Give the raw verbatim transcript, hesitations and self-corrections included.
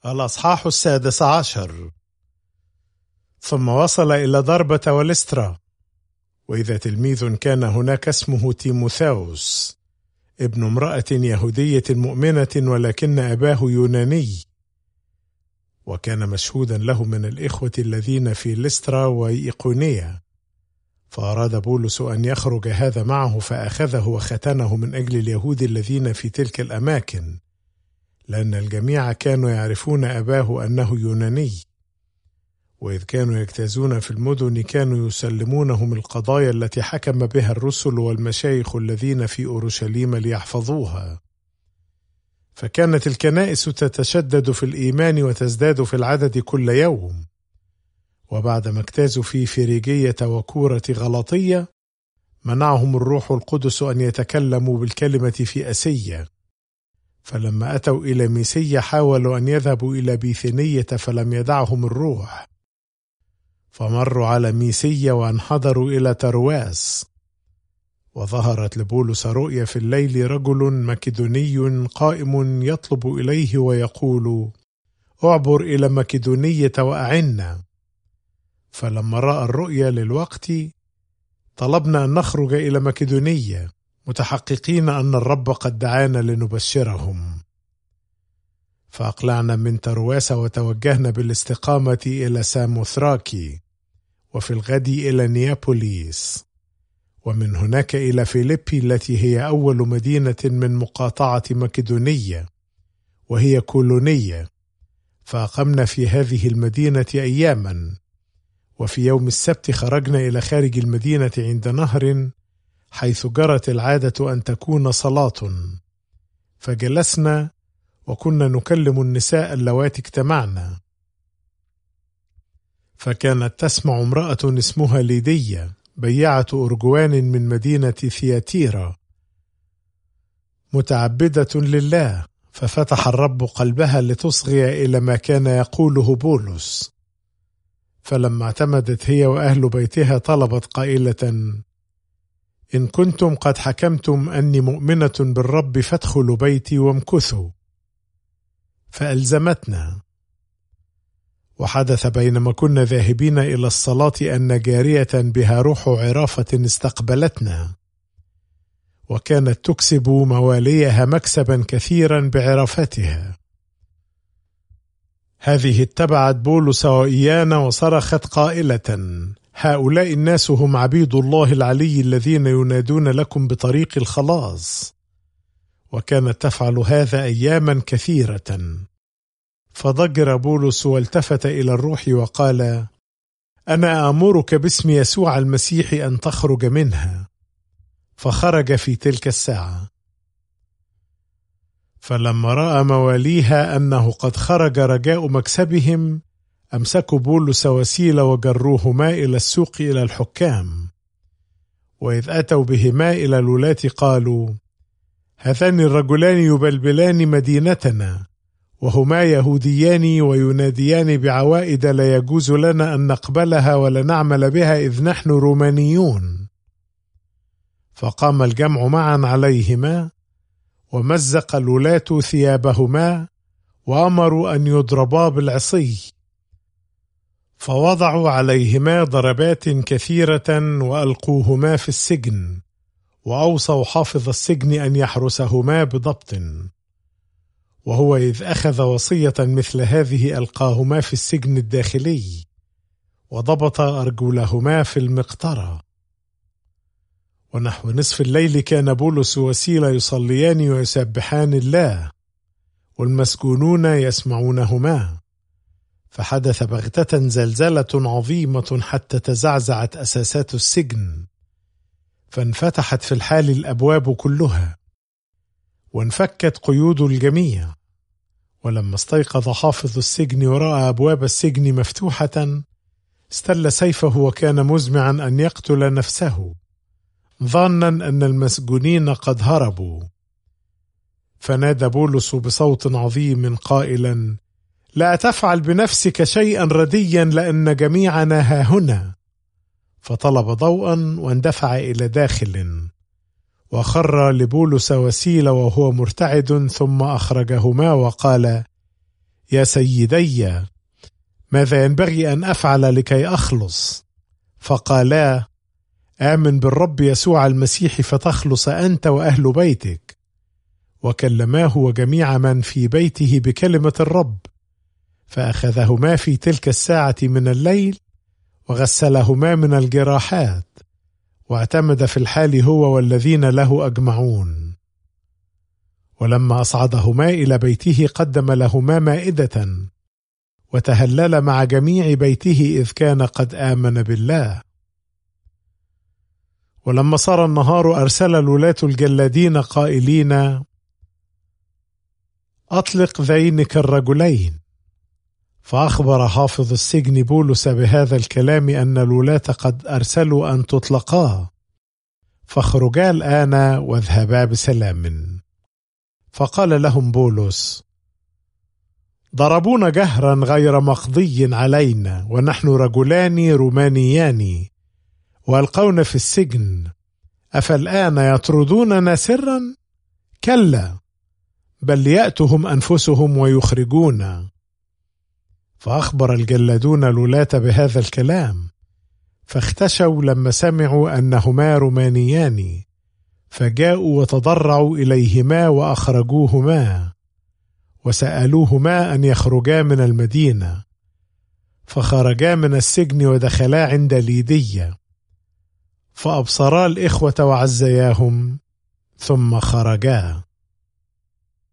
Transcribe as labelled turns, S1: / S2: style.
S1: الأصحاح السادس عشر. ثم وصل إلى دربة ولسترا، وإذا تلميذ كان هناك اسمه تيموثاوس ابن امرأة يهودية مؤمنة، ولكن أباه يوناني، وكان مشهودا له من الإخوة الذين في لسترا وإيقونية. فأراد بولس أن يخرج هذا معه، فأخذه وختنه من أجل اليهود الذين في تلك الأماكن، لأن الجميع كانوا يعرفون أباه أنه يوناني. وإذ كانوا يجتازون في المدن كانوا يسلمونهم القضايا التي حكم بها الرسل والمشايخ الذين في أورشليم ليحفظوها. فكانت الكنائس تتشدد في الإيمان وتزداد في العدد كل يوم. وبعدما اجتازوا في فريجية وكورة غلطية، منعهم الروح القدس أن يتكلموا بالكلمة في أسية. فلما أتوا إلى ميسية حاولوا أن يذهبوا إلى بيثينية، فلم يدعهم الروح، فمروا على ميسية وانحدروا إلى ترواس. وظهرت لبولس رؤيا في الليل، رجل مكدوني قائم يطلب إليه ويقول: اعبر إلى مكدونية وأعنا. فلما رأى الرؤيا للوقت طلبنا أن نخرج إلى مكدونية، متحققين أن الرب قد دعانا لنبشرهم. فأقلعنا من ترواس وتوجهنا بالاستقامة إلى ساموثراكي، وفي الغد إلى نيابوليس، ومن هناك إلى فيليبي التي هي أول مدينة من مقاطعة مكدونية، وهي كولونية. فأقمنا في هذه المدينة أياما. وفي يوم السبت خرجنا إلى خارج المدينة عند نهر، حيث جرت العادة أن تكون صلاة. فجلسنا وكنا نكلم النساء اللواتي اجتمعنا. فكانت تسمع امرأة اسمها ليدية بيعة أرجوان من مدينة ثياتيرا، متعبدة لله، ففتح الرب قلبها لتصغي إلى ما كان يقوله بولس. فلما اعتمدت هي وأهل بيتها طلبت قائلة: إن كنتم قد حكمتم أني مؤمنة بالرب فادخلوا بيتي وامكثوا. فألزمتنا. وحدث بينما كنا ذاهبين إلى الصلاة أن جارية بها روح عرافة استقبلتنا، وكانت تكسب مواليها مكسبا كثيرا بعرافتها. هذه اتبعت بولس وإيانا وصرخت قائلة: هؤلاء الناس هم عبيد الله العلي الذين ينادون لكم بطريق الخلاص. وكانت تفعل هذا أياما كثيرة. فضجر بولس والتفت إلى الروح وقال: أنا آمرك باسم يسوع المسيح أن تخرج منها. فخرج في تلك الساعة. فلما رأى مواليها أنه قد خرج رجاء مكسبهم، أمسكوا بولس وسيلة وجروهما إلى السوق إلى الحكام. وإذ أتوا بهما إلى الولاة قالوا: هذان الرجلان يبلبلان مدينتنا، وهما يهوديان ويناديان بعوائد لا يجوز لنا أن نقبلها ولا نعمل بها، إذ نحن رومانيون. فقام الجمع معا عليهما، ومزق الولاة ثيابهما، وأمروا أن يضربا بالعصي. فوضعوا عليهما ضربات كثيرة وألقوهما في السجن، وأوصوا حافظ السجن أن يحرسهما بضبط. وهو إذ أخذ وصية مثل هذه ألقاهما في السجن الداخلي، وضبط أرجلهما في المقطرة. ونحو نصف الليل كان بولس وسيلة يصليان ويسبحان الله، والمسجونون يسمعونهما. فحدث بغتة زلزلة عظيمة حتى تزعزعت أساسات السجن، فانفتحت في الحال الأبواب كلها، وانفكت قيود الجميع. ولما استيقظ حافظ السجن ورأى أبواب السجن مفتوحة، استل سيفه وكان مزمعا أن يقتل نفسه، ظانا أن المسجونين قد هربوا. فنادى بولس بصوت عظيم قائلا: لا تفعل بنفسك شيئا رديا، لأن جميعنا ها هنا. فطلب ضوءا واندفع إلى داخل، وخر لبولس وسيلة وهو مرتعد، ثم أخرجهما وقال: يا سيدي ماذا ينبغي أن أفعل لكي أخلص؟ فقالا آمن بالرب يسوع المسيح فتخلص أنت وأهل بيتك. وكلماه وجميع من في بيته بكلمة الرب، فأخذهما في تلك الساعة من الليل وغسلهما من الجراحات، واعتمد في الحال هو والذين له أجمعون. ولما أصعدهما إلى بيته قدم لهما مائدة، وتهلل مع جميع بيته إذ كان قد آمن بالله. ولما صار النهار أرسل الولاة الجلادين قائلين أطلق ذينك الرجلين. فأخبر حافظ السجن بولس بهذا الكلام أن الولاة قد أرسلوا أن تطلقا، فاخرجا الآن واذهبا بسلام. فقال لهم بولس ضربونا جهرا غير مقضي علينا، ونحن رجلان رومانيان، والقونا في السجن، أفالآن يطردوننا سرا؟ كلا، بل ليأتهم أنفسهم ويخرجونا. فأخبر الجلادون الولاة بهذا الكلام، فاختشوا لما سمعوا أنهما رومانيان، فجاءوا وتضرعوا إليهما وأخرجوهما، وسألوهما أن يخرجا من المدينة. فخرجا من السجن ودخلا عند ليدية، فأبصرا الإخوة وعزياهم ثم خرجا.